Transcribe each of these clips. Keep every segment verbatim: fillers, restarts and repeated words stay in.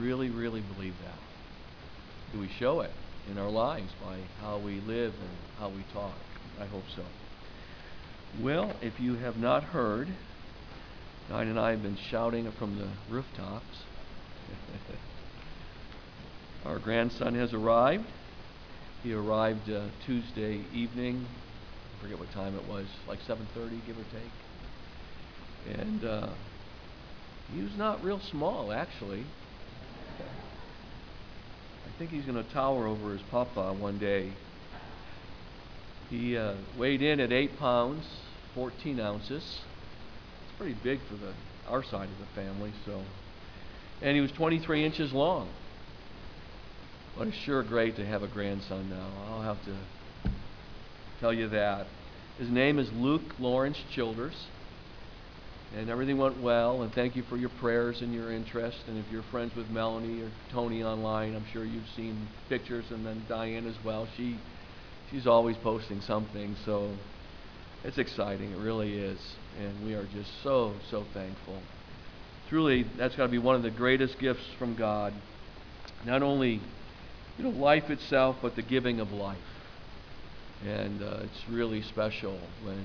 Really, really believe that? Do we show it in our lives by how we live and how we talk? I hope so. Well, if you have not heard, Diane and I have been shouting it from the rooftops. Our grandson has arrived. He arrived uh, Tuesday evening. I forget what time it was, like seven thirty, give or take. And uh, he was not real small, actually. I think he's going to tower over his papa one day. He uh, weighed in at eight pounds, fourteen ounces. It's pretty big for the our side of the family. So, and he was twenty-three inches long. But it's sure great to have a grandson now. I'll have to tell you that. His name is Luke Lawrence Childers. And everything went well, and thank you for your prayers and your interest. And if you're friends with Melanie or Tony online, I'm sure you've seen pictures, and then Diane as well. She, she's always posting something, so it's exciting. It really is. And we are just so, so thankful. Truly, that's got to be one of the greatest gifts from God. Not only, you know, life itself, but the giving of life. And uh, it's really special when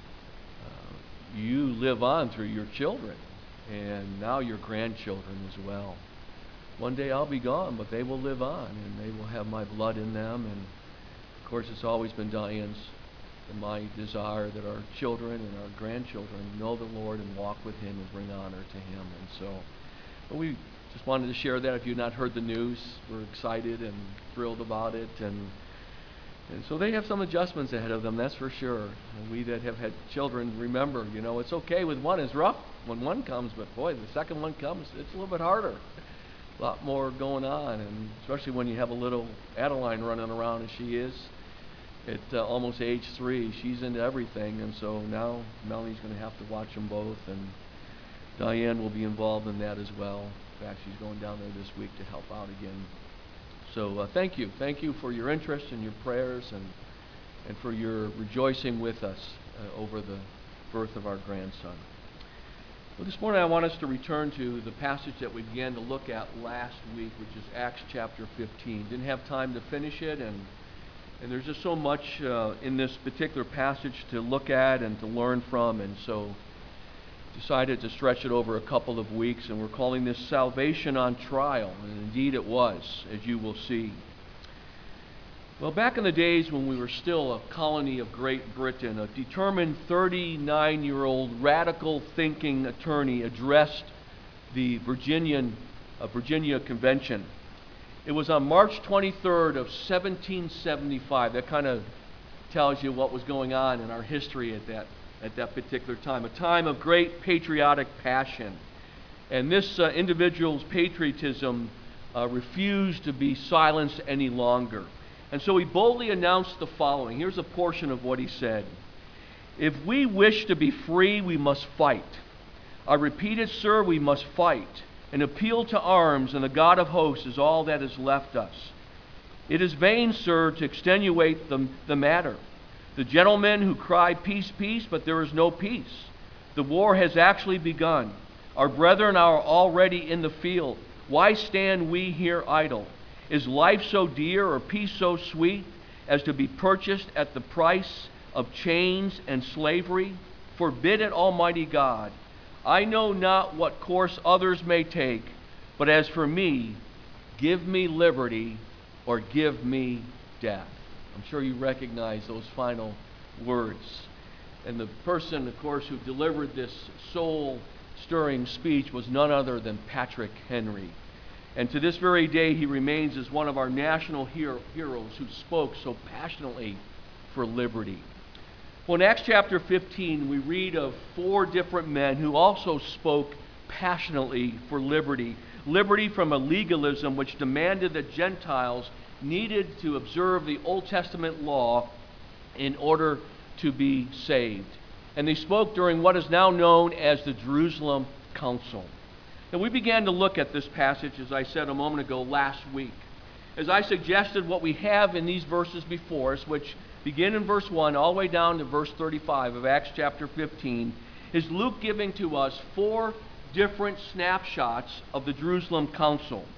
you live on through your children and now your grandchildren as well. One day I'll be gone, but they will live on and they will have my blood in them. And of course, it's always been Diane's and my desire that our children and our grandchildren know the Lord and walk with Him and bring honor to Him. And so but we just wanted to share that. If you've not heard the news, we're excited and thrilled about it. And And so they have some adjustments ahead of them, that's for sure. And we that have had children remember, you know, it's okay with one. It's rough when one comes, but boy, the second one comes, it's a little bit harder. A lot more going on, and especially when you have a little Adeline running around as she is at uh, almost age three. She's into everything, and so now Melanie's going to have to watch them both, and Diane will be involved in that as well. In fact, she's going down there this week to help out again. So uh, thank you. Thank you for your interest and your prayers and, and for your rejoicing with us uh, over the birth of our grandson. Well, this morning I want us to return to the passage that we began to look at last week, which is Acts chapter fifteen. Didn't have time to finish it, and, and there's just so much uh, in this particular passage to look at and to learn from, and so decided to stretch it over a couple of weeks, and we're calling this Salvation on Trial, and indeed it was, as you will see. Well, back in the days when we were still a colony of Great Britain, a determined thirty-nine-year-old radical thinking attorney addressed the Virginian, uh, Virginia Convention. It was on March twenty-third of seventeen seventy-five. That kind of tells you what was going on in our history at that at that particular time, a time of great patriotic passion. And this uh, individual's patriotism uh, refused to be silenced any longer. And so he boldly announced the following. Here's a portion of what he said. If we wish to be free, we must fight. I repeat it, sir, we must fight. An appeal to arms and the God of hosts is all that is left us. It is vain, sir, to extenuate the, the matter. The gentlemen who cry peace, peace, but there is no peace. The war has actually begun. Our brethren are already in the field. Why stand we here idle? Is life so dear or peace so sweet as to be purchased at the price of chains and slavery? Forbid it, Almighty God. I know not what course others may take, but as for me, give me liberty or give me death. I'm sure you recognize those final words. And the person, of course, who delivered this soul-stirring speech was none other than Patrick Henry. And to this very day, he remains as one of our national hero, heroes who spoke so passionately for liberty. Well, in Acts chapter fifteen, we read of four different men who also spoke passionately for liberty. Liberty from a legalism which demanded that Gentiles needed to observe the Old Testament law in order to be saved. And they spoke during what is now known as the Jerusalem Council. And we began to look at this passage, as I said a moment ago, last week. As I suggested, what we have in these verses before us, which begin in verse one all the way down to verse thirty-five of Acts chapter fifteen, is Luke giving to us four different snapshots of the Jerusalem Council.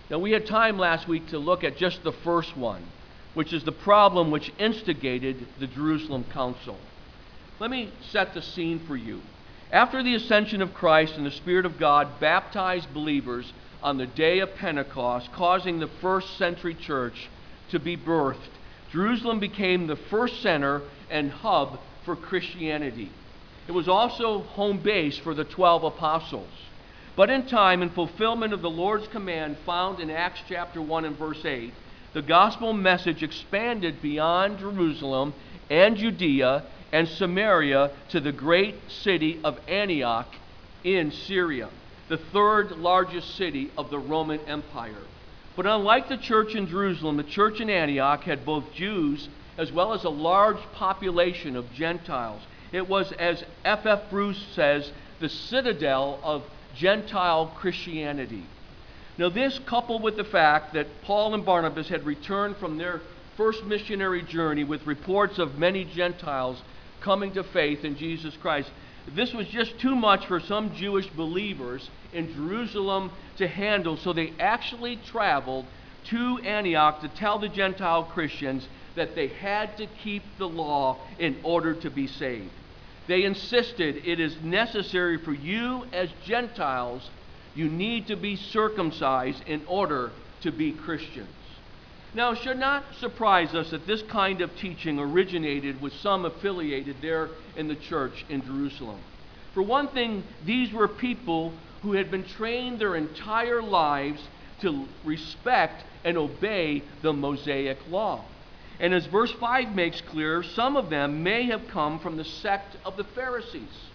Now, we had time last week to look at just the first one, which is the problem which instigated the Jerusalem Council. Let me set the scene for you. After the ascension of Christ and the Spirit of God baptized believers on the day of Pentecost, causing the first century church to be birthed, Jerusalem became the first center and hub for Christianity. It was also home base for the twelve apostles. But in time, in fulfillment of the Lord's command found in Acts chapter one and verse eight, the gospel message expanded beyond Jerusalem and Judea and Samaria to the great city of Antioch in Syria, the third largest city of the Roman Empire. But unlike the church in Jerusalem, the church in Antioch had both Jews as well as a large population of Gentiles. It was, as F F Bruce says, the citadel of Gentile Christianity. Now this, coupled with the fact that Paul and Barnabas had returned from their first missionary journey with reports of many Gentiles coming to faith in Jesus Christ, this was just too much for some Jewish believers in Jerusalem to handle, so they actually traveled to Antioch to tell the Gentile Christians that they had to keep the law in order to be saved. They insisted it is necessary for you as Gentiles, you need to be circumcised in order to be Christians. Now, it should not surprise us that this kind of teaching originated with some affiliated there in the church in Jerusalem. For one thing, these were people who had been trained their entire lives to respect and obey the Mosaic law. And as verse five makes clear, some of them may have come from the sect of the Pharisees,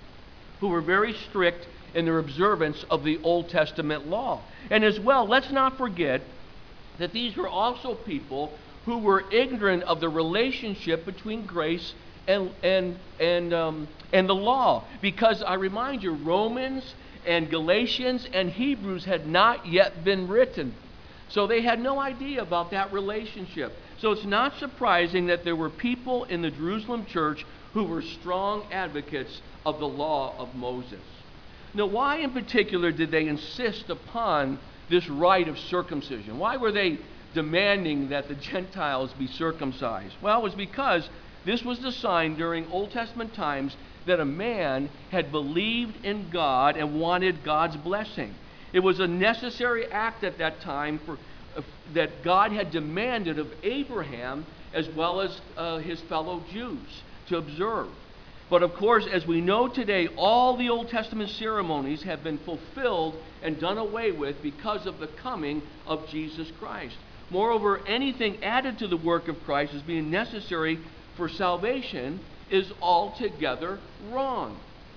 who were very strict in their observance of the Old Testament law. And as well, let's not forget that these were also people who were ignorant of the relationship between grace and and and um, and the law. Because I remind you, Romans and Galatians and Hebrews had not yet been written. So they had no idea about that relationship. So it's not surprising that there were people in the Jerusalem church who were strong advocates of the law of Moses. Now, why in particular did they insist upon this rite of circumcision? Why were they demanding that the Gentiles be circumcised? Well, it was because this was the sign during Old Testament times that a man had believed in God and wanted God's blessing. It was a necessary act at that time for uh, that God had demanded of Abraham as well as uh, his fellow Jews to observe. But of course, as we know today, all the Old Testament ceremonies have been fulfilled and done away with because of the coming of Jesus Christ. Moreover, anything added to the work of Christ as being necessary for salvation is altogether wrong.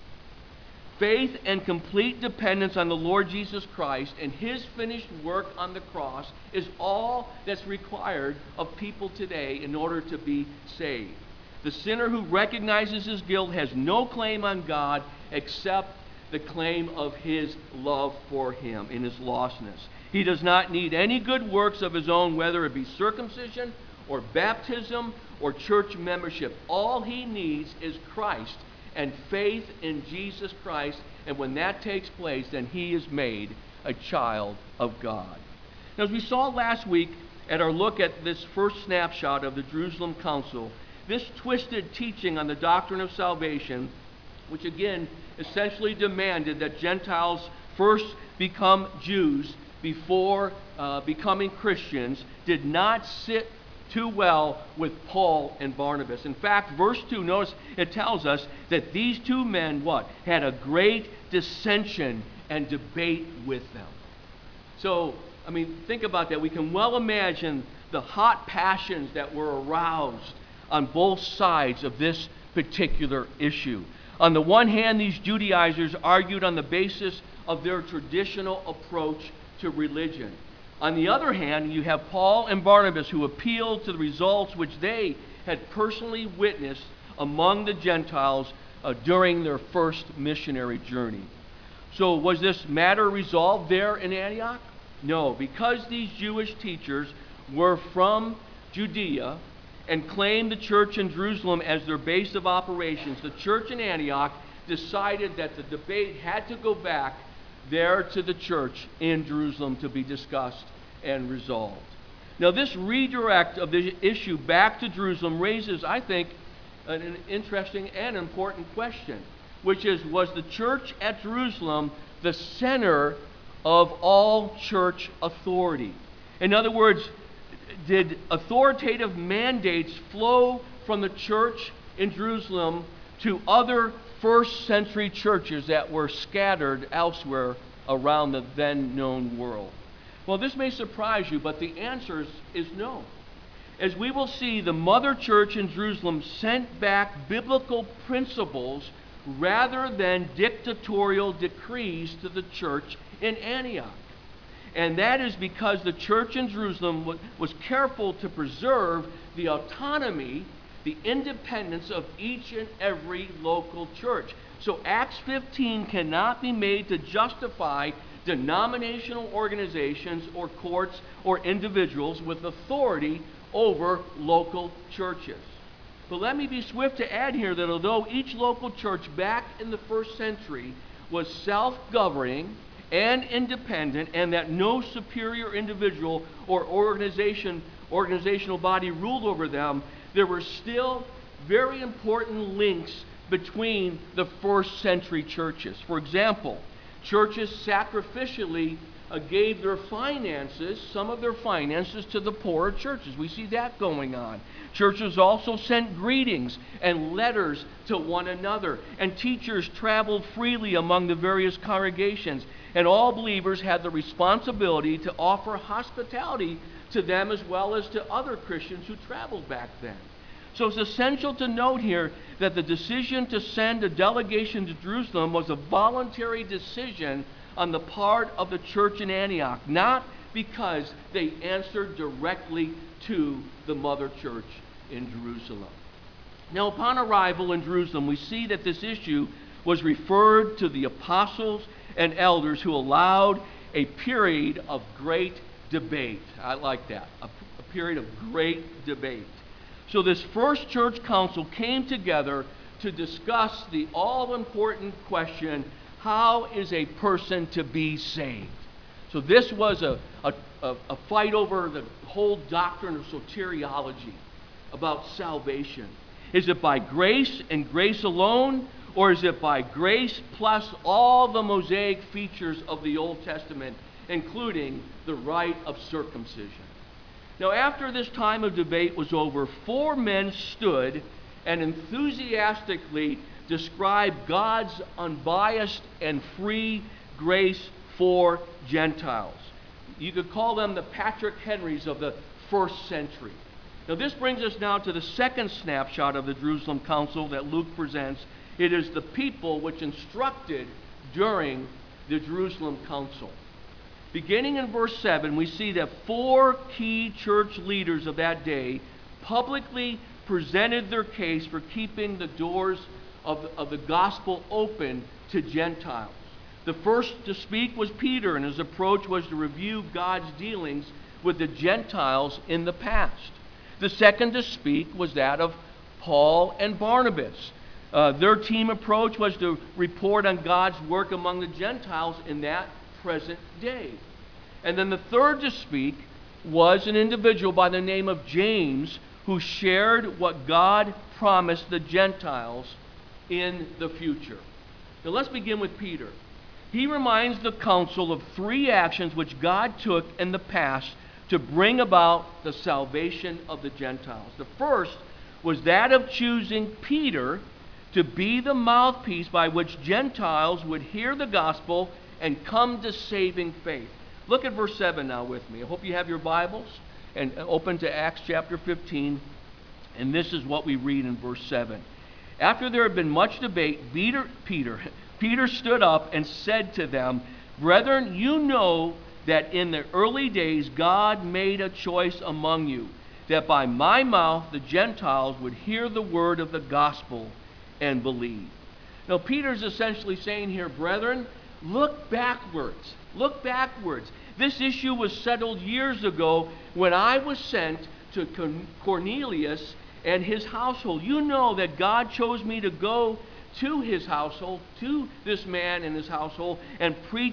Faith and complete dependence on the Lord Jesus Christ and his finished work on the cross is all that's required of people today in order to be saved. The sinner who recognizes his guilt has no claim on God except the claim of his love for him in his lostness. He does not need any good works of his own, whether it be circumcision or baptism or church membership. All he needs is Christ and faith in Jesus Christ, and when that takes place, then he is made a child of God. Now, as we saw last week at our look at this first snapshot of the Jerusalem Council, this twisted teaching on the doctrine of salvation, which again essentially demanded that Gentiles first become Jews before uh, becoming Christians, did not sit too well with Paul and Barnabas. In fact, verse two, notice it tells us that these two men, what? Had a great dissension and debate with them. So, I mean, think about that. We can well imagine the hot passions that were aroused on both sides of this particular issue. On the one hand, these Judaizers argued on the basis of their traditional approach to religion. On the other hand, you have Paul and Barnabas who appealed to the results which they had personally witnessed among the Gentiles uh, during their first missionary journey. So was this matter resolved there in Antioch? No, because these Jewish teachers were from Judea and claimed the church in Jerusalem as their base of operations, the church in Antioch decided that the debate had to go back there to the church in Jerusalem to be discussed and resolved. Now, this redirect of the issue back to Jerusalem raises, I think, an interesting and important question, which is, was the church at Jerusalem the center of all church authority? In other words, did authoritative mandates flow from the church in Jerusalem to other first century churches that were scattered elsewhere around the then known world? Well, this may surprise you, but the answer is, is no. As we will see, the mother church in Jerusalem sent back biblical principles rather than dictatorial decrees to the church in Antioch. And that is because the church in Jerusalem was careful to preserve the autonomy, the independence of each and every local church. So Acts fifteen cannot be made to justify denominational organizations or courts or individuals with authority over local churches. But let me be swift to add here that although each local church back in the first century was self-governing and independent, and that no superior individual or organization, organizational body ruled over them, there were still very important links between the first century churches. For example, churches sacrificially uh, gave their finances, some of their finances, to the poorer churches. We see that going on. Churches also sent greetings and letters to one another, and teachers traveled freely among the various congregations, and all believers had the responsibility to offer hospitality to them as well as to other Christians who traveled back then. So it's essential to note here that the decision to send a delegation to Jerusalem was a voluntary decision on the part of the church in Antioch, not because they answered directly to the mother church in Jerusalem. Now, upon arrival in Jerusalem, we see that this issue was referred to the apostles and elders, who allowed a period of great debate. I like that, a, a period of great debate. So this first church council came together to discuss the all-important question, how is a person to be saved? So this was a, a, a fight over the whole doctrine of soteriology, about salvation. Is it by grace and grace alone, or is it by grace plus all the Mosaic features of the Old Testament, including the rite of circumcision? Now, after this time of debate was over, four men stood and enthusiastically described God's unbiased and free grace for Gentiles. You could call them the Patrick Henrys of the first century. Now, this brings us now to the second snapshot of the Jerusalem Council that Luke presents. It is the people which instructed during the Jerusalem Council. Beginning in verse seven, we see that four key church leaders of that day publicly presented their case for keeping the doors of, of the gospel open to Gentiles. The first to speak was Peter, and his approach was to review God's dealings with the Gentiles in the past. The second to speak was that of Paul and Barnabas. Uh, their team approach was to report on God's work among the Gentiles in that present day. And then the third to speak was an individual by the name of James, who shared what God promised the Gentiles in the future. Now let's begin with Peter. He reminds the council of three actions which God took in the past to bring about the salvation of the Gentiles. The first was that of choosing Peter to be the mouthpiece by which Gentiles would hear the gospel and come to saving faith. Look at verse seven now with me. I hope you have your Bibles and open to Acts chapter fifteen. And this is what we read in verse seven. After there had been much debate, Peter, Peter, Peter stood up and said to them, "Brethren, you know that in the early days God made a choice among you, that by my mouth the Gentiles would hear the word of the gospel and believe." Now, Peter's essentially saying here, brethren, look backwards. Look backwards. This issue was settled years ago when I was sent to Cornelius and his household. You know that God chose me to go to his household, to this man and his household, and preach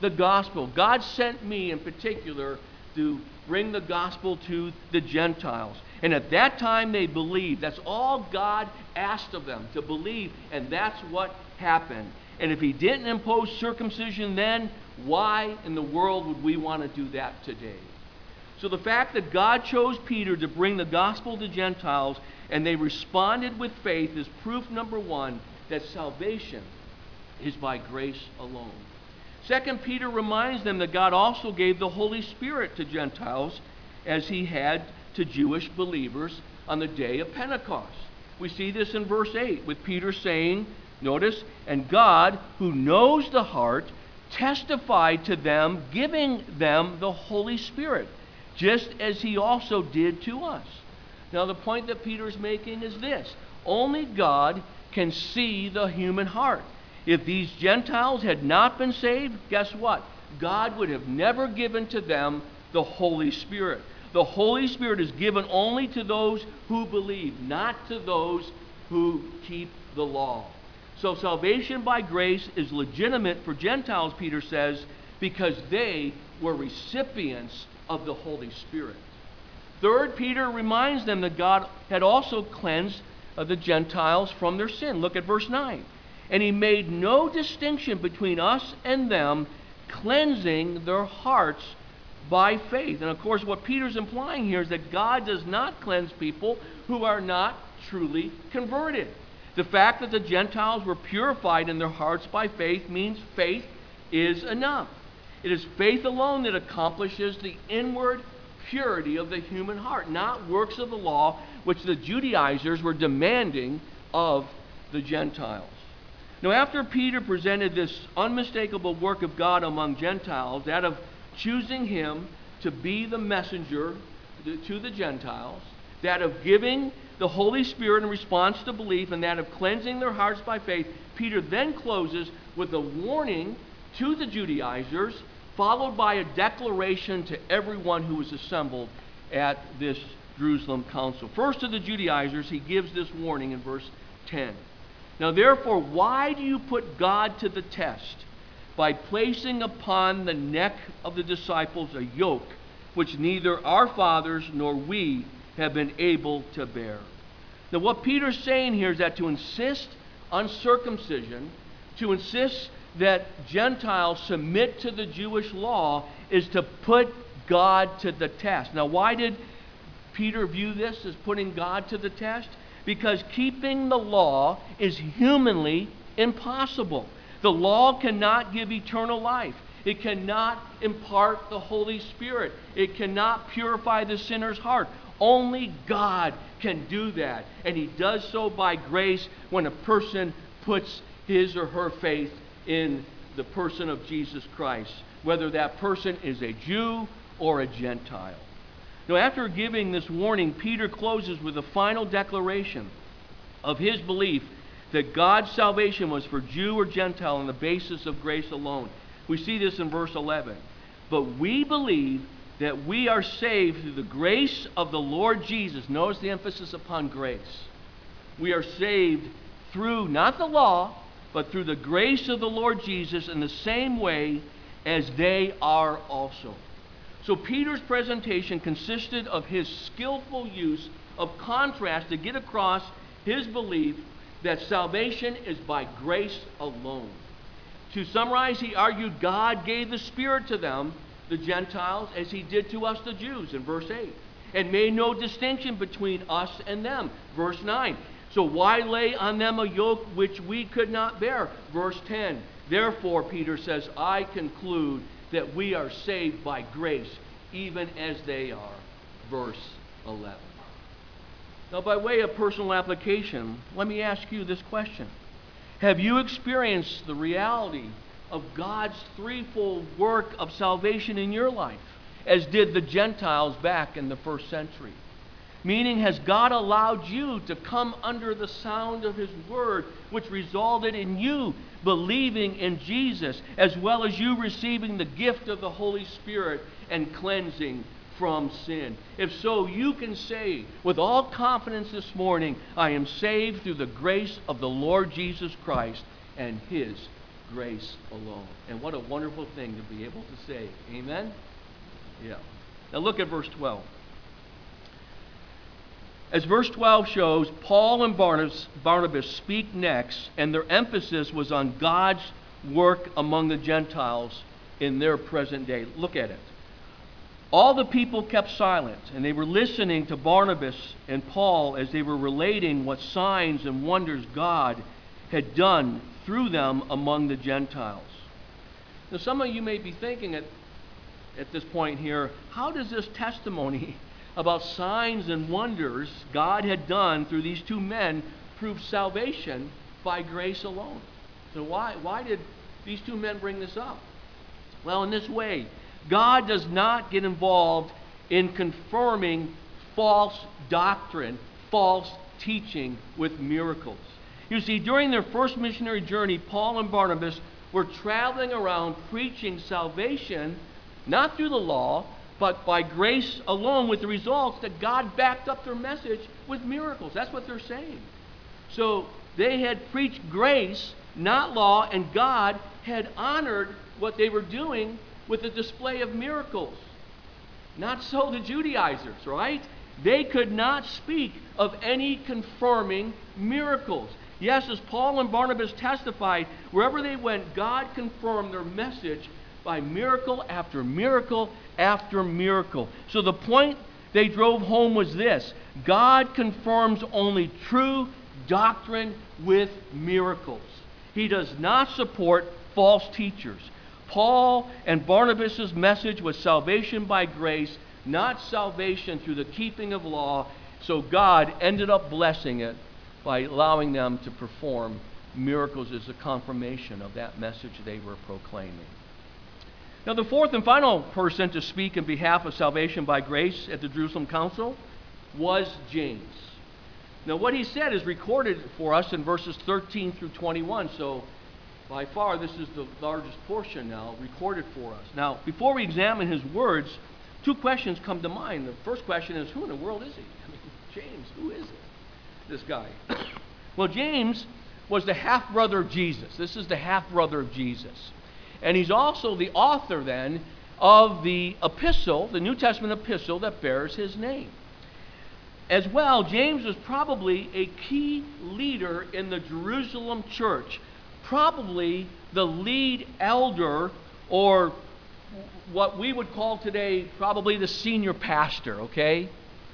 the gospel. God sent me in particular to bring the gospel to the Gentiles. And at that time they believed. That's all God asked of them, to believe, and that's what happened. And if he didn't impose circumcision then, why in the world would we want to do that today? So the fact that God chose Peter to bring the gospel to Gentiles and they responded with faith is proof number one that salvation is by grace alone. Second, Peter reminds them that God also gave the Holy Spirit to Gentiles as he had to Jewish believers on the day of Pentecost. We see this in verse eight with Peter saying, notice, and God, who knows the heart, testified to them, giving them the Holy Spirit, just as he also did to us. Now the point that Peter's making is this: only God can see the human heart. If these Gentiles had not been saved, guess what? God would have never given to them the Holy Spirit. The Holy Spirit is given only to those who believe, not to those who keep the law. So salvation by grace is legitimate for Gentiles, Peter says, because they were recipients of the Holy Spirit. Third, Peter reminds them that God had also cleansed uh, the Gentiles from their sin. Look at verse nine. And he made no distinction between us and them, cleansing their hearts by faith. And of course, what Peter's implying here is that God does not cleanse people who are not truly converted. The fact that the Gentiles were purified in their hearts by faith means faith is enough. It is faith alone that accomplishes the inward purity of the human heart, not works of the law, which the Judaizers were demanding of the Gentiles. Now, after Peter presented this unmistakable work of God among Gentiles, that of choosing him to be the messenger to the Gentiles, that of giving the Holy Spirit in response to belief, and that of cleansing their hearts by faith, Peter then closes with a warning to the Judaizers, followed by a declaration to everyone who was assembled at this Jerusalem council. First, to the Judaizers, he gives this warning in verse ten. Now, therefore, why do you put God to the test by placing upon the neck of the disciples a yoke which neither our fathers nor we have been able to bear? Now, what Peter's saying here is that to insist on circumcision, to insist that Gentiles submit to the Jewish law, is to put God to the test. Now, why did Peter view this as putting God to the test? Because keeping the law is humanly impossible. The law cannot give eternal life. It cannot impart the Holy Spirit. It cannot purify the sinner's heart. Only God can do that. And he does so by grace when a person puts his or her faith in the person of Jesus Christ, whether that person is a Jew or a Gentile. Now, after giving this warning, Peter closes with a final declaration of his belief that God's salvation was for Jew or Gentile on the basis of grace alone. We see this in verse eleven. But we believe that we are saved through the grace of the Lord Jesus. Notice the emphasis upon grace. We are saved through, not the law, but through the grace of the Lord Jesus in the same way as they are also. So Peter's presentation consisted of his skillful use of contrast to get across his belief that salvation is by grace alone. To summarize, he argued God gave the Spirit to them, the Gentiles, as he did to us, the Jews, in verse eight, and made no distinction between us and them, verse nine. So why lay on them a yoke which we could not bear? Verse ten. Therefore, Peter says, I conclude that we are saved by grace, even as they are. Verse eleven. Now, by way of personal application, let me ask you this question. Have you experienced the reality of God's threefold work of salvation in your life, as did the Gentiles back in the first century? Meaning, has God allowed you to come under the sound of his word, which resulted in you believing in Jesus, as well as you receiving the gift of the Holy Spirit and cleansing from sin? If so, you can say with all confidence this morning, I am saved through the grace of the Lord Jesus Christ and his grace alone. And what a wonderful thing to be able to say. Amen? Yeah. Now look at verse twelve. As verse twelve shows, Paul and Barnabas, Barnabas speak next, and their emphasis was on God's work among the Gentiles in their present day. Look at it. All the people kept silent, and they were listening to Barnabas and Paul as they were relating what signs and wonders God had done through them among the Gentiles. Now, some of you may be thinking at, at this point here, how does this testimony about signs and wonders God had done through these two men prove salvation by grace alone? So why, why did these two men bring this up? Well, in this way, God does not get involved in confirming false doctrine, false teaching with miracles. You see, during their first missionary journey, Paul and Barnabas were traveling around preaching salvation, not through the law, but by grace alone, with the results that God backed up their message with miracles. That's what they're saying. So they had preached grace, not law, and God had honored what they were doing with a display of miracles. Not so the Judaizers, right? They could not speak of any confirming miracles. Yes, as Paul and Barnabas testified, wherever they went, God confirmed their message by miracle after miracle after miracle. So the point they drove home was this: God confirms only true doctrine with miracles. He does not support false teachers. Paul and Barnabas' message was salvation by grace, not salvation through the keeping of law. So God ended up blessing it by allowing them to perform miracles as a confirmation of that message they were proclaiming. Now, the fourth and final person to speak in behalf of salvation by grace at the Jerusalem Council was James. Now, what he said is recorded for us in verses thirteen through twenty-one, so by far this is the largest portion now recorded for us. Now, before we examine his words, two questions come to mind. The first question is, who in the world is he? I mean, James, who is it? This guy. Well, James was the half-brother of Jesus. This is the half-brother of Jesus. And he's also the author, then, of the epistle, the New Testament epistle that bears his name. As well, James was probably a key leader in the Jerusalem church, probably the lead elder, or what we would call today probably the senior pastor, okay?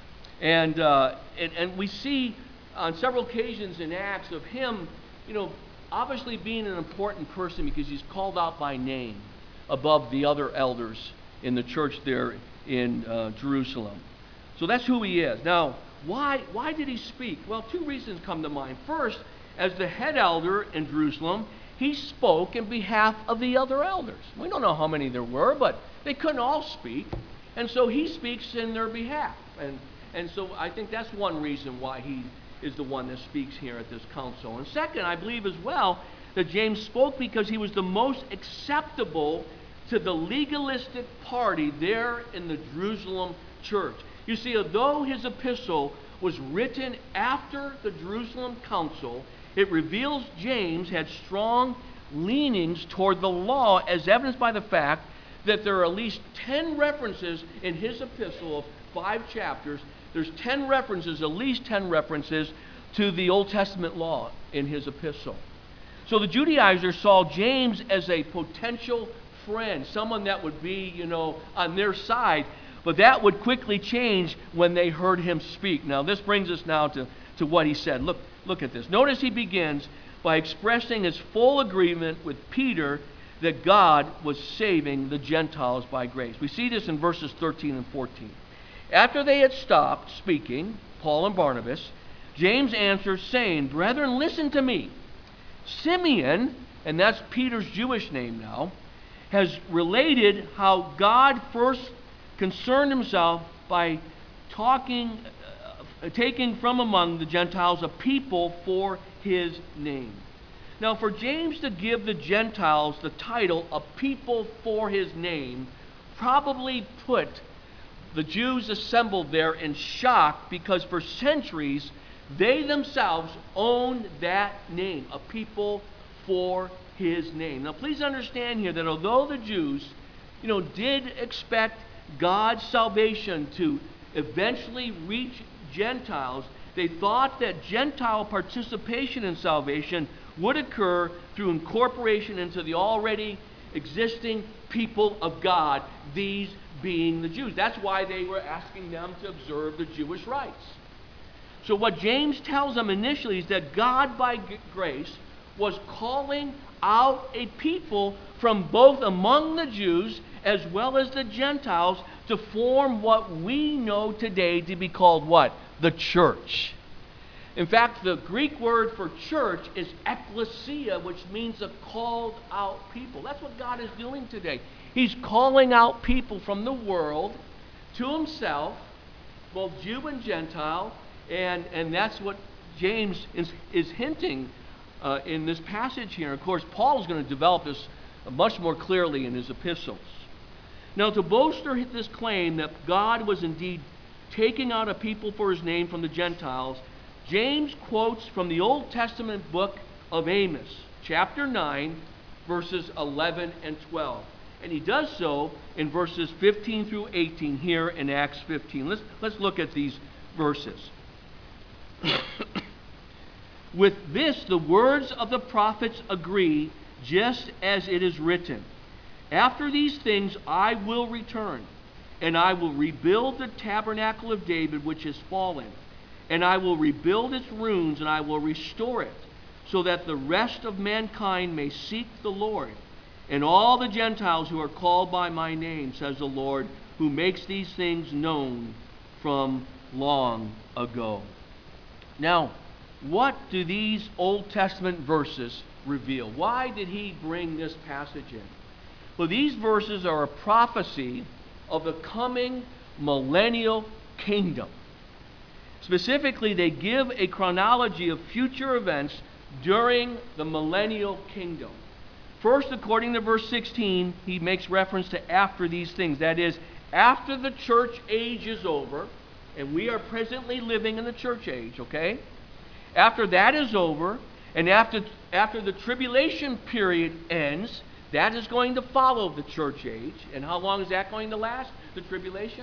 And, uh, and, and we see on several occasions in Acts of him, you know, obviously being an important person because he's called out by name above the other elders in the church there in uh, Jerusalem. So that's who he is. Now, why, why did he speak? Well, two reasons come to mind. First, as the head elder in Jerusalem, he spoke in behalf of the other elders. We don't know how many there were, but they couldn't all speak. And so he speaks in their behalf. And, and so I think that's one reason why he is the one that speaks here at this council. And second, I believe as well that James spoke because he was the most acceptable to the legalistic party there in the Jerusalem church. You see, although his epistle was written after the Jerusalem council, it reveals James had strong leanings toward the law, as evidenced by the fact that there are at least ten references in his epistle of five chapters. There's ten references, at least ten references, to the Old Testament law in his epistle. So the Judaizers saw James as a potential friend, someone that would be, you know, on their side. But that would quickly change when they heard him speak. Now, this brings us now to, to what he said. Look, look at this. Notice he begins by expressing his full agreement with Peter that God was saving the Gentiles by grace. We see this in verses thirteen and fourteen. After they had stopped speaking, Paul and Barnabas, James answered, saying, "Brethren, listen to me. Simeon," and that's Peter's Jewish name now, "has related how God first concerned himself by talking, uh, taking from among the Gentiles a people for his name." Now, for James to give the Gentiles the title "a people for his name" probably put the Jews assembled there in shock, because for centuries they themselves owned that name, a people for his name. Now please understand here that although the Jews, you know, did expect God's salvation to eventually reach Gentiles, they thought that Gentile participation in salvation would occur through incorporation into the already existing people of God, these being the Jews. That's why they were asking them to observe the Jewish rites. So what James tells them initially is that God, by grace, was calling out a people from both among the Jews as well as the Gentiles to form what we know today to be called what? The church. In fact, the Greek word for church is ekklesia, which means a called out people. That's what God is doing today. He's calling out people from the world to himself, both Jew and Gentile, and, and that's what James is, is hinting uh, in this passage here. Of course, Paul is going to develop this much more clearly in his epistles. Now, to bolster this claim that God was indeed taking out a people for his name from the Gentiles, James quotes from the Old Testament book of Amos, chapter nine, verses eleven and twelve. And he does so in verses fifteen through eighteen here in Acts fifteen. Let's, let's look at these verses. With this, the words of the prophets agree, just as it is written. After these things I will return, and I will rebuild the tabernacle of David which is fallen, and I will rebuild its ruins, and I will restore it, so that the rest of mankind may seek the Lord, and all the Gentiles who are called by my name, says the Lord, who makes these things known from long ago. Now, what do these Old Testament verses reveal? Why did he bring this passage in? Well, these verses are a prophecy of the coming millennial kingdom. Specifically, they give a chronology of future events during the millennial kingdom. First, according to verse sixteen, he makes reference to after these things. That is, after the church age is over, and we are presently living in the church age, okay? After that is over, and after, after the tribulation period ends, that is going to follow the church age. And how long is that going to last, the tribulation?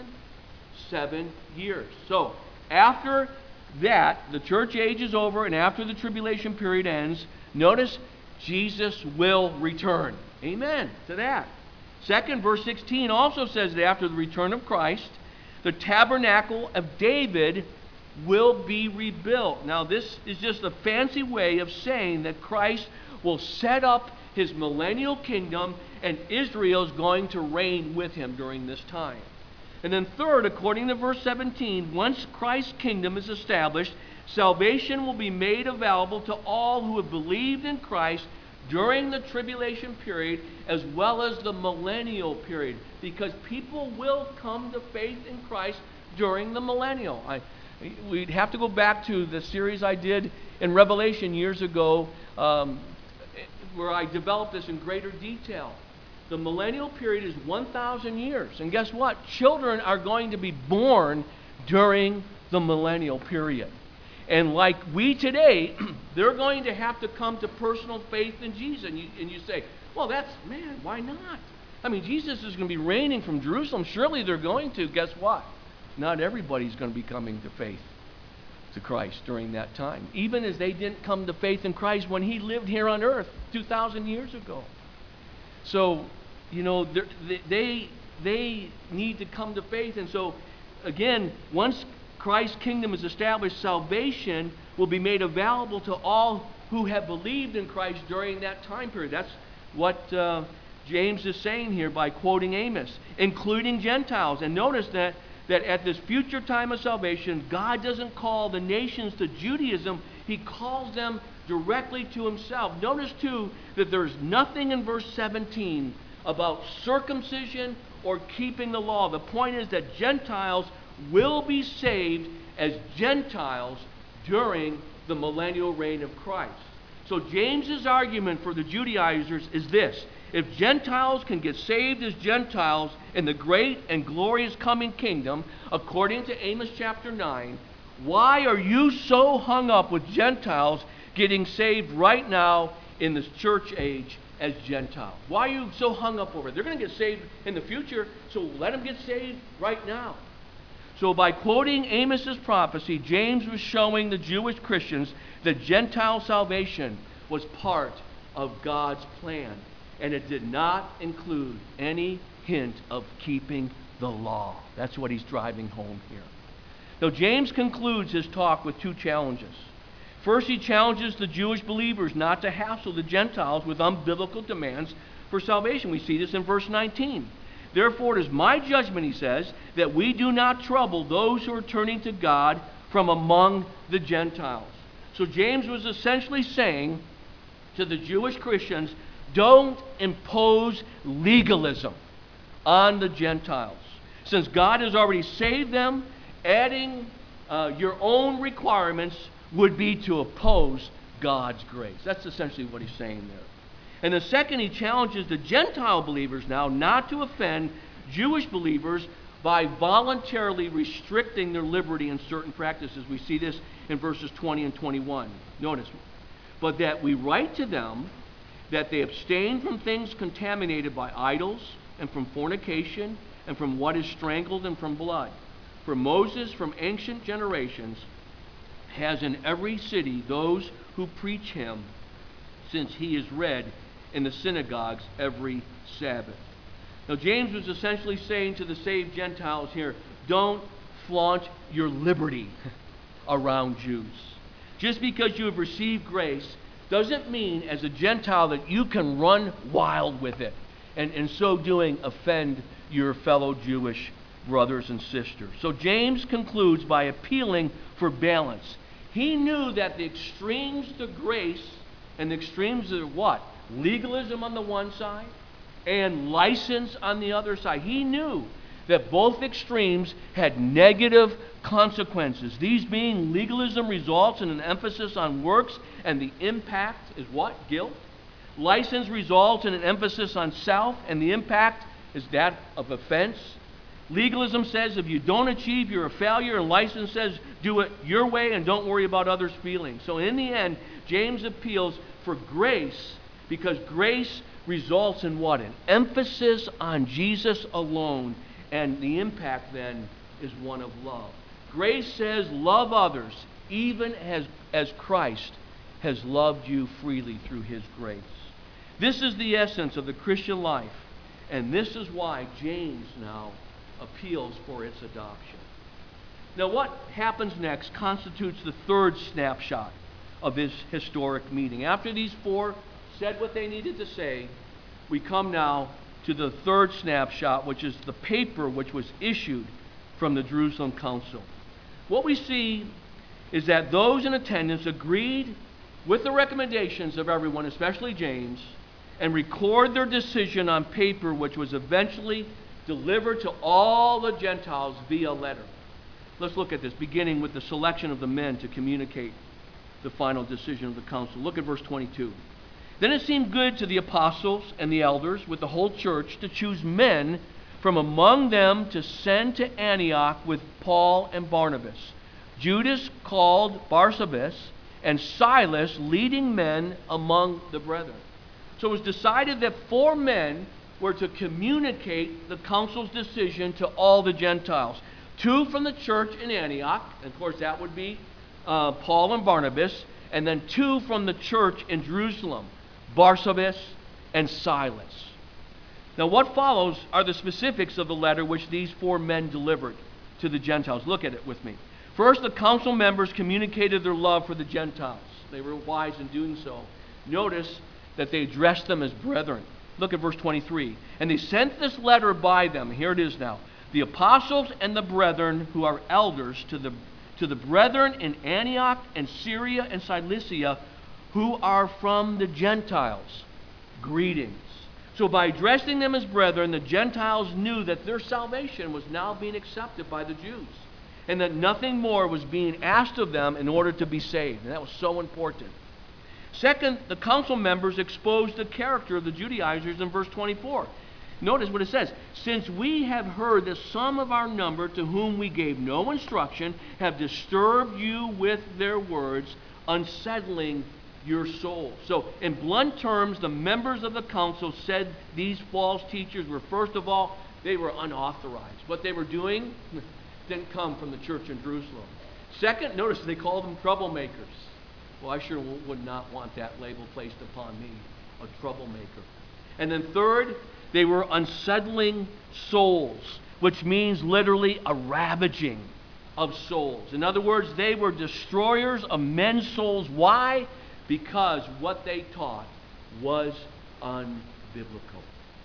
Seven years. So, after that, the church age is over, and after the tribulation period ends, notice Jesus will return. Amen to that. Second, verse sixteen also says that after the return of Christ, the tabernacle of David will be rebuilt. Now, this is just a fancy way of saying that Christ will set up his millennial kingdom, and Israel is going to reign with him during this time. And then third, according to verse seventeen, once Christ's kingdom is established, salvation will be made available to all who have believed in Christ during the tribulation period as well as the millennial period, because people will come to faith in Christ during the millennial. I, we'd have to go back to the series I did in Revelation years ago, um, where I developed this in greater detail. The millennial period is one thousand years. And guess what? Children are going to be born during the millennial period. And like we today, they're going to have to come to personal faith in Jesus. And you, and you say, well, that's, man, why not? I mean, Jesus is going to be reigning from Jerusalem. Surely they're going to. Guess what? Not everybody's going to be coming to faith to Christ during that time, even as they didn't come to faith in Christ when he lived here on earth two thousand years ago. So, you know, they, they need to come to faith. And so, again, once Christ's kingdom is established, salvation will be made available to all who have believed in Christ during that time period. That's what uh, James is saying here by quoting Amos, including Gentiles. And notice that that at this future time of salvation, God doesn't call the nations to Judaism. He calls them directly to himself. Notice, too, that there's nothing in verse seventeen about circumcision or keeping the law. The point is that Gentiles will be saved as Gentiles during the millennial reign of Christ. So James's argument for the Judaizers is this: if Gentiles can get saved as Gentiles in the great and glorious coming kingdom, according to Amos chapter nine, why are you so hung up with Gentiles getting saved right now in this church age as Gentiles? Why are you so hung up over it? They're going to get saved in the future, so let them get saved right now. So by quoting Amos's prophecy, James was showing the Jewish Christians that Gentile salvation was part of God's plan, and it did not include any hint of keeping the law. That's what he's driving home here. Now, James concludes his talk with two challenges. First, he challenges the Jewish believers not to hassle the Gentiles with unbiblical demands for salvation. We see this in verse nineteen. Therefore, it is my judgment, he says, that we do not trouble those who are turning to God from among the Gentiles. So James was essentially saying to the Jewish Christians, don't impose legalism on the Gentiles. Since God has already saved them, adding uh, your own requirements would be to oppose God's grace. That's essentially what he's saying there. And the second, he challenges the Gentile believers now not to offend Jewish believers by voluntarily restricting their liberty in certain practices. We see this in verses twenty and twenty-one. Notice, but that we write to them that they abstain from things contaminated by idols and from fornication and from what is strangled and from blood. For Moses from ancient generations has in every city those who preach him, since he is read in the synagogues every Sabbath. Now, James was essentially saying to the saved Gentiles here, don't flaunt your liberty around Jews. Just because you have received grace doesn't mean as a Gentile that you can run wild with it and in so doing offend your fellow Jewish brothers and sisters. So James concludes by appealing for balance. He knew that the extremes to grace and the extremes of what? Legalism on the one side and license on the other side. He knew that both extremes had negative consequences. These being legalism results in an emphasis on works, and the impact is what? Guilt. License results in an emphasis on self, and the impact is that of offense. Legalism says if you don't achieve, you're a failure, and license says do it your way and don't worry about others' feelings. So in the end, James appeals for grace, because grace results in what? An emphasis on Jesus alone, and the impact then is one of love. Grace says love others even as, as Christ has loved you freely through his grace. This is the essence of the Christian life, and this is why James now appeals for its adoption. Now, what happens next constitutes the third snapshot of this historic meeting. After these four said what they needed to say, we come now to the third snapshot, which is the paper which was issued from the Jerusalem Council. What we see is that those in attendance agreed with the recommendations of everyone, especially James, and record their decision on paper, which was eventually delivered to all the Gentiles via letter. Let's look at this, beginning with the selection of the men to communicate the final decision of the council. Look at verse twenty-two. Then it seemed good to the apostles and the elders with the whole church to choose men from among them to send to Antioch with Paul and Barnabas, Judas called Barsabas, and Silas, leading men among the brethren. So it was decided that four men were to communicate the council's decision to all the Gentiles. Two from the church in Antioch, and of course that would be uh, Paul and Barnabas, and then two from the church in Jerusalem, Barsabas and Silas. Now what follows are the specifics of the letter which these four men delivered to the Gentiles. Look at it with me. First, the council members communicated their love for the Gentiles. They were wise in doing so. Notice that they addressed them as brethren. Look at verse twenty-three. And they sent this letter by them. Here it is now. The apostles and the brethren who are elders to the, to the brethren in Antioch and Syria and Cilicia who are from the Gentiles. Greetings. So by addressing them as brethren, the Gentiles knew that their salvation was now being accepted by the Jews, and that nothing more was being asked of them in order to be saved. And that was so important. Second, the council members exposed the character of the Judaizers in verse twenty-four. Notice what it says. Since we have heard that some of our number, to whom we gave no instruction, have disturbed you with their words, unsettling your souls. So in blunt terms, the members of the council said these false teachers were, first of all, they were unauthorized. What they were doing didn't come from the church in Jerusalem. Second, notice they called them troublemakers. Well, I sure would not want that label placed upon me, a troublemaker. And then third, they were unsettling souls, which means literally a ravaging of souls. In other words, they were destroyers of men's souls. Why? Because what they taught was unbiblical.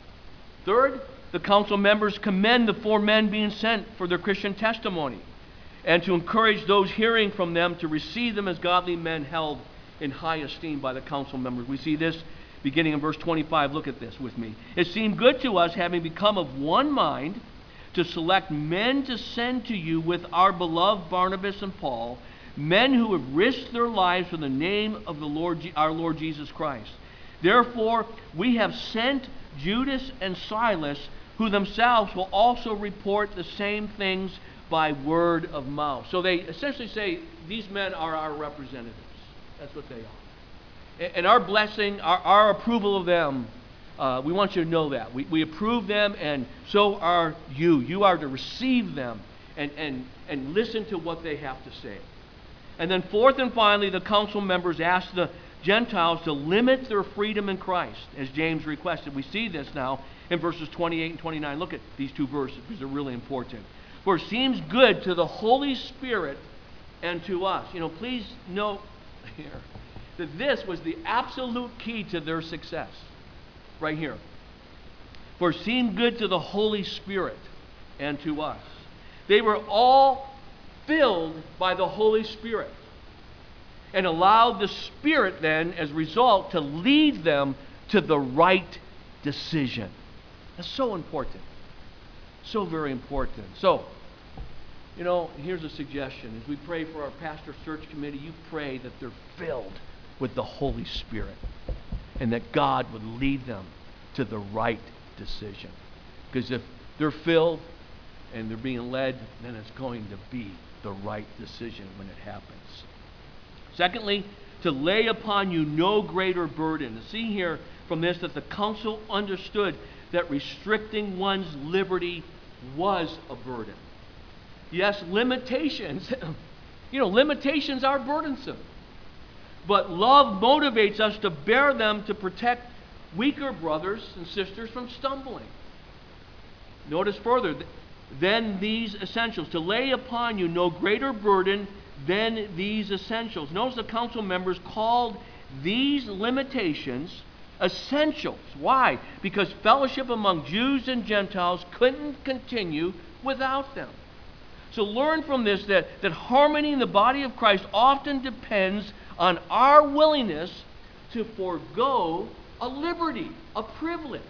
Third, the council members commend the four men being sent for their Christian testimony and to encourage those hearing from them to receive them as godly men held in high esteem by the council members. We see this beginning in verse twenty-five. Look at this with me. It seemed good to us, having become of one mind, to select men to send to you with our beloved Barnabas and Paul, men who have risked their lives for the name of the Lord, our Lord Jesus Christ. Therefore, we have sent Judas and Silas, who themselves will also report the same things by word of mouth. So they essentially say, these men are our representatives. That's what they are. And our blessing, our, our approval of them, uh, we want you to know that. We, we approve them, and so are you. You are to receive them and, and, and listen to what they have to say. And then fourth and finally, the council members asked the Gentiles to limit their freedom in Christ, as James requested. We see this now in verses twenty-eight and twenty-nine. Look at these two verses because they're really important. For it seems good to the Holy Spirit and to us. You know, please note here that this was the absolute key to their success. Right here. For it seemed good to the Holy Spirit and to us. They were all filled by the Holy Spirit and allowed the Spirit then, as a result, to lead them to the right decision. That's so important. So very important. So, you know, here's a suggestion. As we pray for our pastor search committee, you pray that they're filled with the Holy Spirit and that God would lead them to the right decision. Because if they're filled and they're being led, then it's going to be the right decision when it happens. Secondly, to lay upon you no greater burden. To see here from this that the council understood that restricting one's liberty was a burden. Yes, limitations, you know, limitations are burdensome. But love motivates us to bear them to protect weaker brothers and sisters from stumbling. Notice further, than these essentials. To lay upon you no greater burden than these essentials. Notice the council members called these limitations essentials. Why? Because fellowship among Jews and Gentiles couldn't continue without them. So learn from this that, that harmony in the body of Christ often depends on our willingness to forego a liberty, a privilege.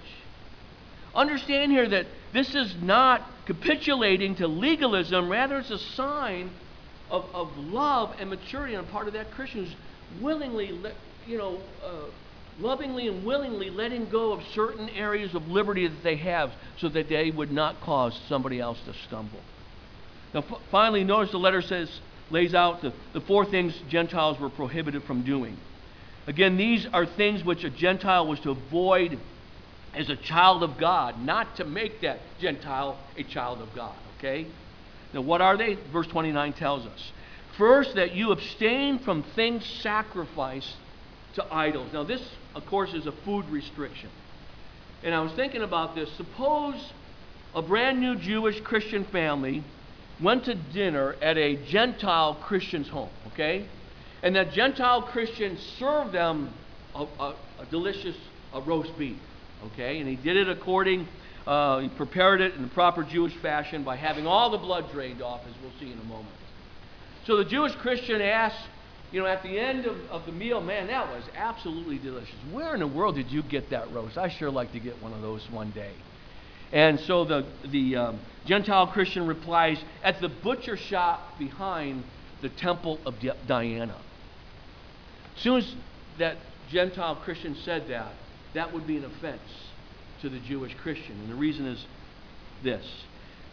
Understand here that this is not capitulating to legalism. Rather, it's a sign of, of love and maturity on the part of that Christian who's willingly, you know, uh, lovingly and willingly letting go of certain areas of liberty that they have so that they would not cause somebody else to stumble. Now, f- finally, notice the letter says, lays out the, the four things Gentiles were prohibited from doing. Again, these are things which a Gentile was to avoid as a child of God, not to make that Gentile a child of God, okay? Now, what are they? Verse twenty-nine tells us. First, that you abstain from things sacrificed to idols. Now, this, of course, is a food restriction. And I was thinking about this. Suppose a brand new Jewish Christian family went to dinner at a Gentile Christian's home, okay? And that Gentile Christian served them a, a, a delicious a roast beef, okay? And he did it according, uh, he prepared it in the proper Jewish fashion by having all the blood drained off, as we'll see in a moment. So the Jewish Christian asked, you know, at the end of, of the meal, man, that was absolutely delicious. Where in the world did you get that roast? I sure like to get one of those one day. And so the, the um, Gentile Christian replies, at the butcher shop behind the temple of Di- Diana. As soon as that Gentile Christian said that, that would be an offense to the Jewish Christian. And the reason is this.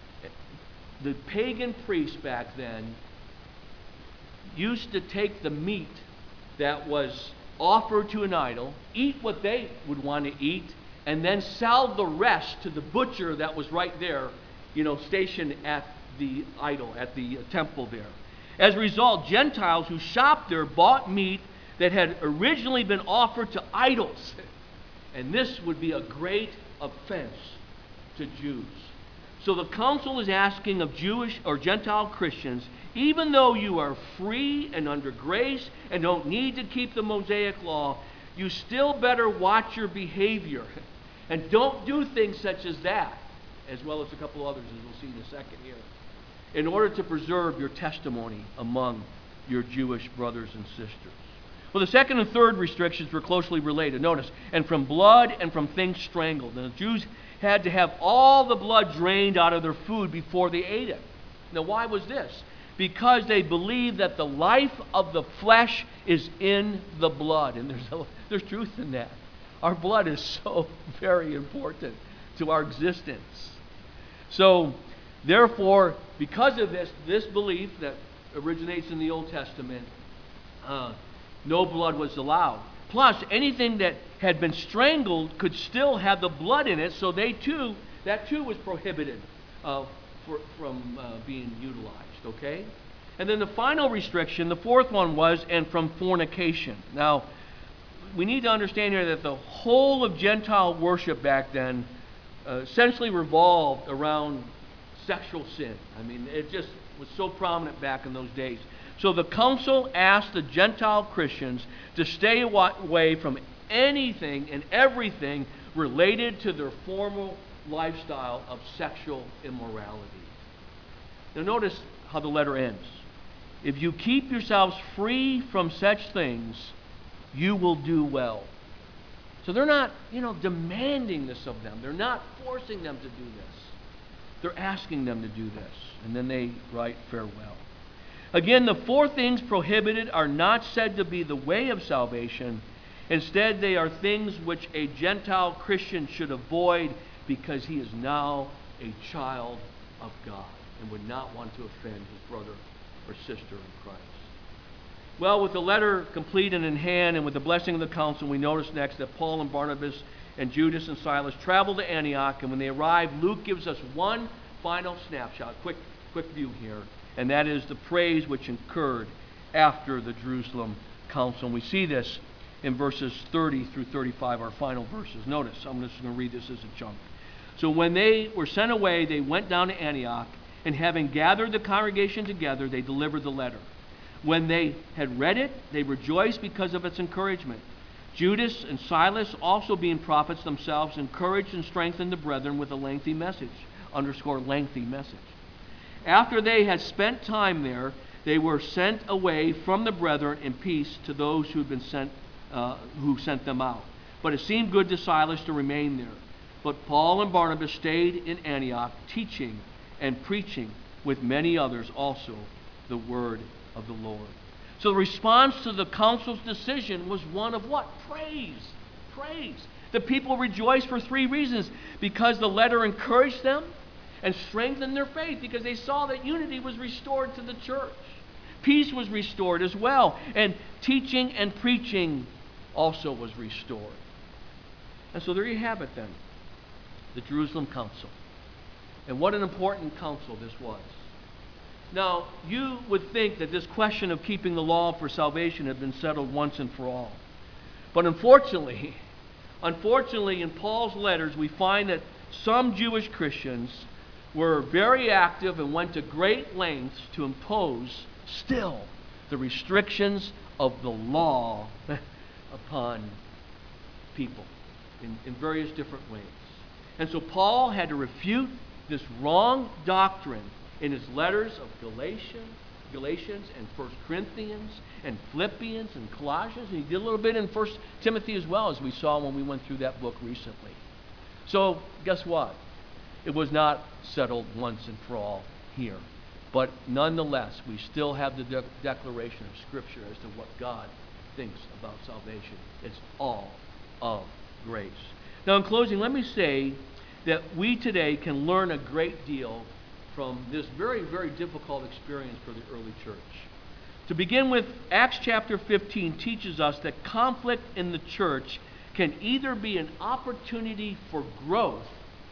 The pagan priests back then used to take the meat that was offer to an idol, eat what they would want to eat, and then sell the rest to the butcher that was right there, you know, stationed at the idol, at the temple there. As a result, Gentiles who shopped there bought meat that had originally been offered to idols. And this would be a great offense to Jews. So the council is asking of Jewish or Gentile Christians, even though you are free and under grace and don't need to keep the Mosaic law, you still better watch your behavior. And don't do things such as that, as well as a couple others, as we'll see in a second here, in order to preserve your testimony among your Jewish brothers and sisters. Well, the second and third restrictions were closely related. Notice, and from blood and from things strangled. And the Jews had to have all the blood drained out of their food before they ate it. Now, why was this? Because they believed that the life of the flesh is in the blood. And there's, a, there's truth in that. Our blood is so very important to our existence. So, therefore, because of this, this belief that originates in the Old Testament, uh, no blood was allowed. Plus, anything that had been strangled could still have the blood in it, so they too, that too was prohibited uh, for, from uh, being utilized, okay? And then the final restriction, the fourth one was, and from fornication. Now, we need to understand here that the whole of Gentile worship back then uh, essentially revolved around sexual sin. I mean, it just was so prominent back in those days. So the council asked the Gentile Christians to stay away from anything and everything related to their formal lifestyle of sexual immorality. Now notice how the letter ends. If you keep yourselves free from such things, you will do well. So they're not, you know, demanding this of them. They're not forcing them to do this. They're asking them to do this. And then they write farewell. Again, the four things prohibited are not said to be the way of salvation. Instead, they are things which a Gentile Christian should avoid because he is now a child of God and would not want to offend his brother or sister in Christ. Well, with the letter complete and in hand and with the blessing of the council, we notice next that Paul and Barnabas and Judas and Silas traveled to Antioch, and when they arrived, Luke gives us one final snapshot, quick, quick view here, and that is the praise which occurred after the Jerusalem council. And we see this in verses thirty through thirty-five, our final verses. Notice, I'm just going to read this as a chunk. So when they were sent away, they went down to Antioch, and having gathered the congregation together, they delivered the letter. When they had read it, they rejoiced because of its encouragement. Judas and Silas, also being prophets themselves, encouraged and strengthened the brethren with a lengthy message. Underscore lengthy message. After they had spent time there, they were sent away from the brethren in peace to those who had been sent, uh, who sent them out. But it seemed good to Silas to remain there. But Paul and Barnabas stayed in Antioch, teaching and preaching with many others also the word of the Lord. So the response to the council's decision was one of what? Praise. Praise. The people rejoiced for three reasons. Because the letter encouraged them and strengthened their faith, because they saw that unity was restored to the church. Peace was restored as well, and teaching and preaching also was restored. And so there you have it then, the Jerusalem Council. And what an important council this was. Now, you would think that this question of keeping the law for salvation had been settled once and for all. But unfortunately, unfortunately, in Paul's letters, we find that some Jewish Christians were very active and went to great lengths to impose still the restrictions of the law upon people in, in various different ways. And so Paul had to refute this wrong doctrine in his letters of Galatians, Galatians and First Corinthians and Philippians and Colossians, and he did a little bit in First Timothy as well, as we saw when we went through that book recently. So guess what? It was not settled once and for all here. But nonetheless, we still have the de- declaration of Scripture as to what God thinks about salvation. It's all of grace. Now in closing, let me say that we today can learn a great deal from this very, very difficult experience for the early church. To begin with, Acts chapter fifteen teaches us that conflict in the church can either be an opportunity for growth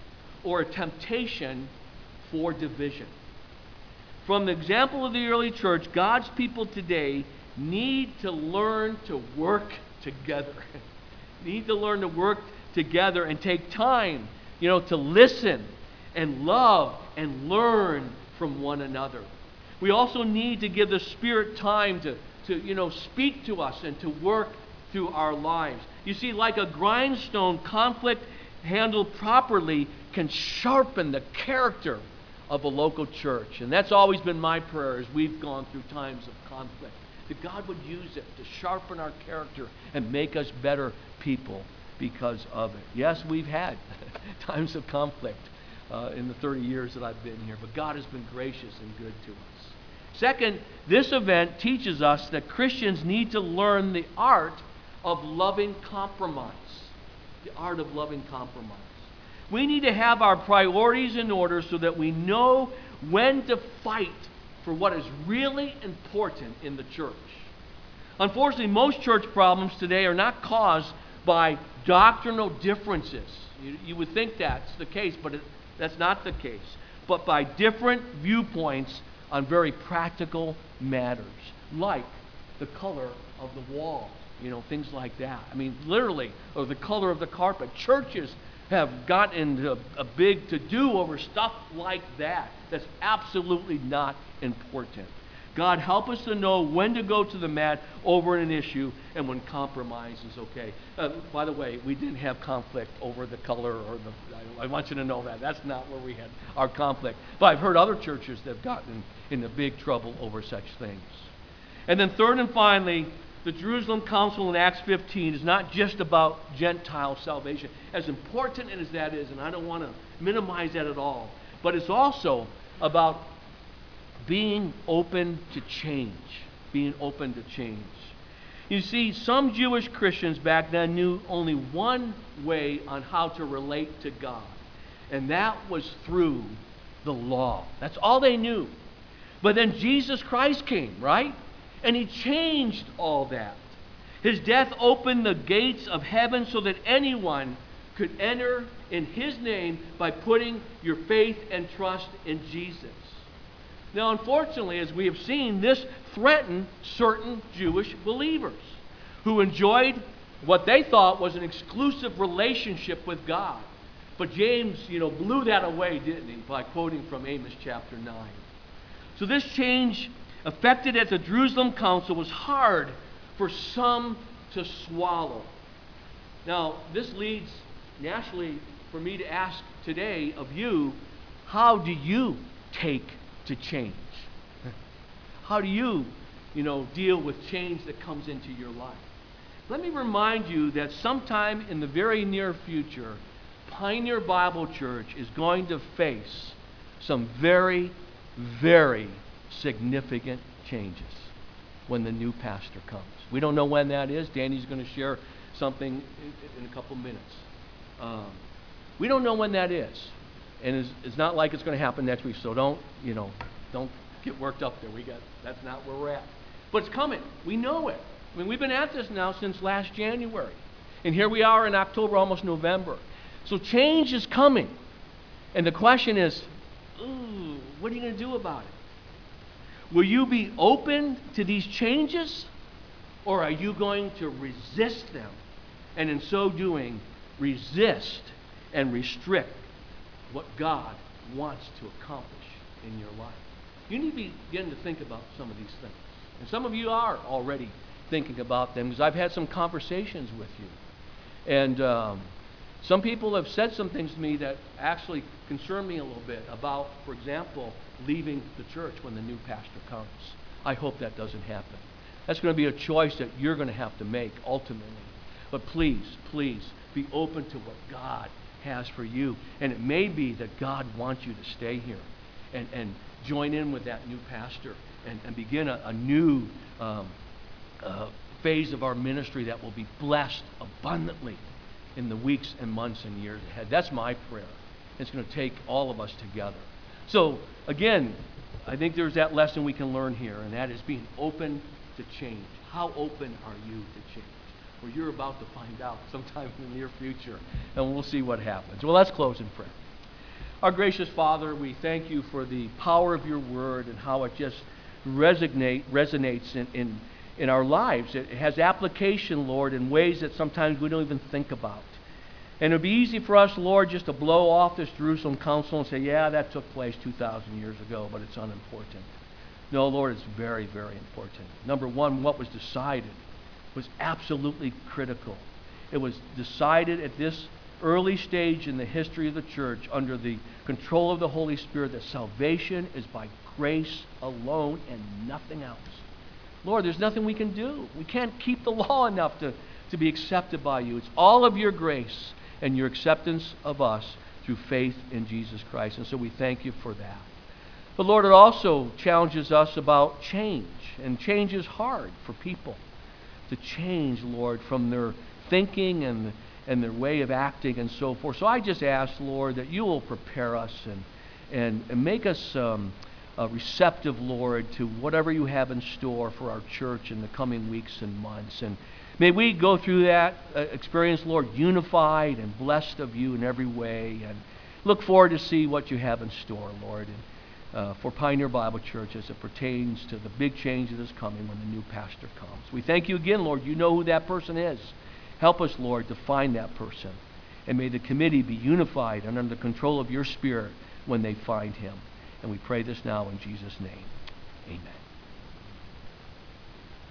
or a temptation for division. From the example of the early church, God's people today need to learn to work together. Need to learn to work together and take time, you know, to listen and love and learn from one another. We also need to give the Spirit time to, to, you know, speak to us and to work through our lives. You see, like a grindstone, conflict handled properly can sharpen the character of a local church. And that's always been my prayer as we've gone through times of conflict, that God would use it to sharpen our character and make us better people because of it. Yes, we've had times of conflict uh, in the thirty years that I've been here, but God has been gracious and good to us. Second, this event teaches us that Christians need to learn the art of loving compromise. The art of loving compromise. We need to have our priorities in order so that we know when to fight for what is really important in the church. Unfortunately, most church problems today are not caused by doctrinal differences. You, you would think that's the case, but it, that's not the case. But by different viewpoints on very practical matters, like the color of the wall, you know, things like that. I mean, literally, or the color of the carpet. Churches have gotten into a, a big to-do over stuff like that. That's absolutely not important. God, help us to know when to go to the mat over an issue and when compromise is okay. Uh, by the way, we didn't have conflict over the color or the, I, I want you to know that. That's not where we had our conflict. But I've heard other churches that have gotten into big trouble over such things. And then third and finally, the Jerusalem Council in Acts fifteen is not just about Gentile salvation, as important as that is, and I don't want to minimize that at all, but it's also about being open to change. Being open to change. You see, some Jewish Christians back then knew only one way on how to relate to God, and that was through the law. That's all they knew. But then Jesus Christ came, right? And he changed all that. His death opened the gates of heaven so that anyone could enter in his name by putting your faith and trust in Jesus. Now, unfortunately, as we have seen, this threatened certain Jewish believers who enjoyed what they thought was an exclusive relationship with God. But James, you know, blew that away, didn't he, by quoting from Amos chapter nine. So this change effected at the Jerusalem Council was hard for some to swallow. Now, this leads naturally for me to ask today of you, how do you take to change? How do you, you know, deal with change that comes into your life? Let me remind you that sometime in the very near future, Pioneer Bible Church is going to face some very, very significant changes when the new pastor comes. We don't know when that is. Danny's going to share something in, in a couple minutes. Um, we don't know when that is. And it's, it's not like it's going to happen next week, so don't, you know, don't get worked up there. We got, that's not where we're at. But it's coming. We know it. I mean, we've been at this now since last January. And here we are in October, almost November. So change is coming. And the question is, ooh, what are you going to do about it? Will you be open to these changes? Or are you going to resist them? And in so doing, resist and restrict what God wants to accomplish in your life. You need to begin to think about some of these things. And some of you are already thinking about them because I've had some conversations with you. And um, some people have said some things to me that actually concern me a little bit about, for example, leaving the church when the new pastor comes. I hope that doesn't happen. That's going to be a choice that you're going to have to make ultimately. But please, please be open to what God has for you. And it may be that God wants you to stay here and, and join in with that new pastor and, and begin a, a new um, uh, phase of our ministry that will be blessed abundantly in the weeks and months and years ahead. That's my prayer. It's going to take all of us together. So, again, I think there's that lesson we can learn here, and that is being open to change. How open are you to change? Well, you're about to find out sometime in the near future, and we'll see what happens. Well, let's close in prayer. Our gracious Father, we thank you for the power of your word and how it just resonate, resonates in, in, in our lives. It has application, Lord, in ways that sometimes we don't even think about. And it would be easy for us, Lord, just to blow off this Jerusalem Council and say, yeah, that took place two thousand years ago, but it's unimportant. No, Lord, it's very, very important. Number one, what was decided was absolutely critical. It was decided at this early stage in the history of the church under the control of the Holy Spirit that salvation is by grace alone and nothing else. Lord, there's nothing we can do. We can't keep the law enough to, to be accepted by you. It's all of your grace and your acceptance of us through faith in Jesus Christ. And so we thank you for that. But Lord, it also challenges us about change. And change is hard for people to change, Lord, from their thinking and, and their way of acting and so forth. So I just ask, Lord, that you will prepare us and, and, and make us um, uh, receptive, Lord, to whatever you have in store for our church in the coming weeks and months. And may we go through that uh, experience, Lord, unified and blessed of you in every way, and look forward to see what you have in store, Lord, and, uh, for Pioneer Bible Church as it pertains to the big change that is coming when the new pastor comes. We thank you again, Lord. You know who that person is. Help us, Lord, to find that person, and may the committee be unified and under the control of your Spirit when they find him. And we pray this now in Jesus' name. Amen.